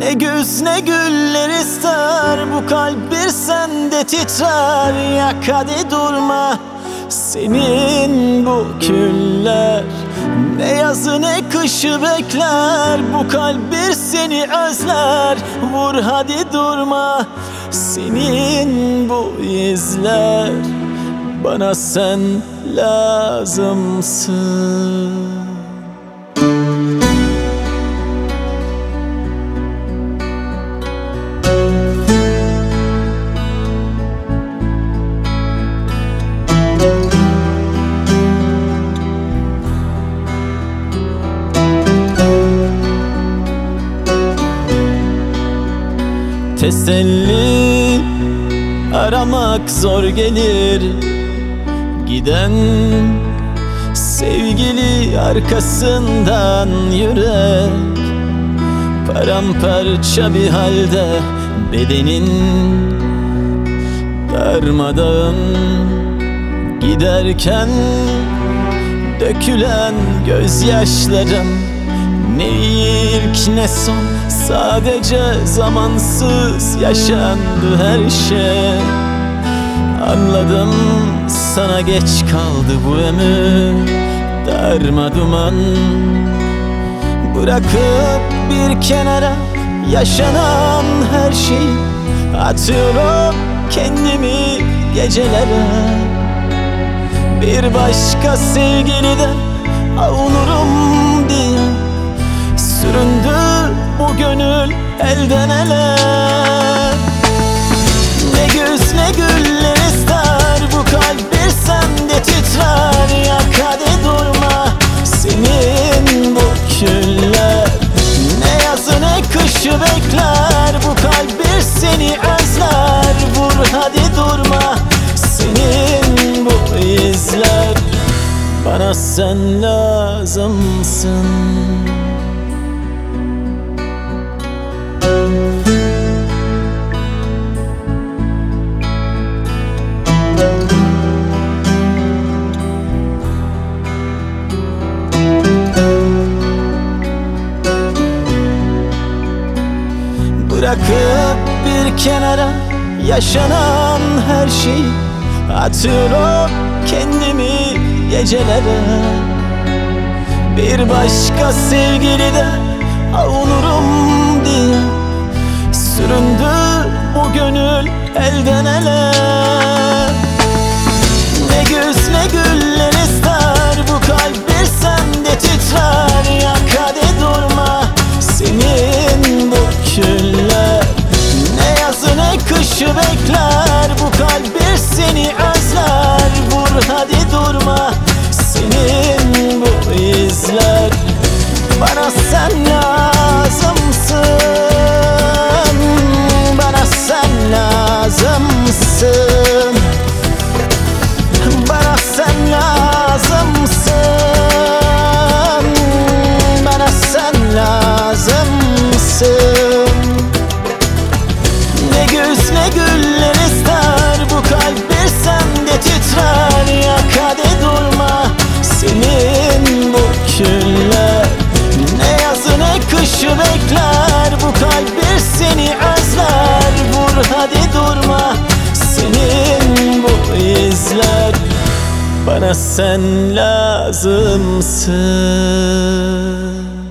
Ne güz ne güller ister, bu kalp bir sende titrer. Yak hadi durma senin bu küller. Ne yazı ne kışı bekler, bu kalp bir seni özler. Vur hadi durma senin bu izler. Bana sen lazımsın. Teselli aramak zor gelir, giden sevgili arkasından yürek. Paramparça bir halde bedenin, darmadağın giderken dökülen gözyaşlarım. Ne ilk ne son, sadece zamansız yaşandı her şey. Anladım, sana geç kaldı bu ömür. Darma duman bırakıp bir kenara yaşanan her şeyi, atıyorum kendimi gecelere. Bir başka sevgiliden avunurum diye süründü bu gönül elden ele. Ne güz ne güller ister, bu kalp bir sende titrer. Yak hadi durma senin bu küller. Ne yazı ne kışı bekler, bu kalp bir seni özler. Vur hadi durma senin bu izler. Bana sen lazımsın. Bırakıp bir kenara yaşanan her şeyi, atıyorum kendimi gecelere. Bir başka sevgilide avunurum diye süründü bu gönül elden ele. Ne güz ne güller ister, bu kalp bir sende titrer. Yak hadi durma senin bu küller. Ne yazı ne kışı bekler, bu kalp bir seni özler. Vur hadi durma senin bu izler. Bana sen lazımsın, bana sen lazımsın. Bana sen lazımsın, bana sen lazımsın. Ne güz ne güller ister, bu kalp bir sende titrer. Yak hadi durma senin bu küller. Ne yazı ne kışı bekler, bu kalp bir seni özler. Vur hadi durma senin bu izler. Bana sen lazımsın.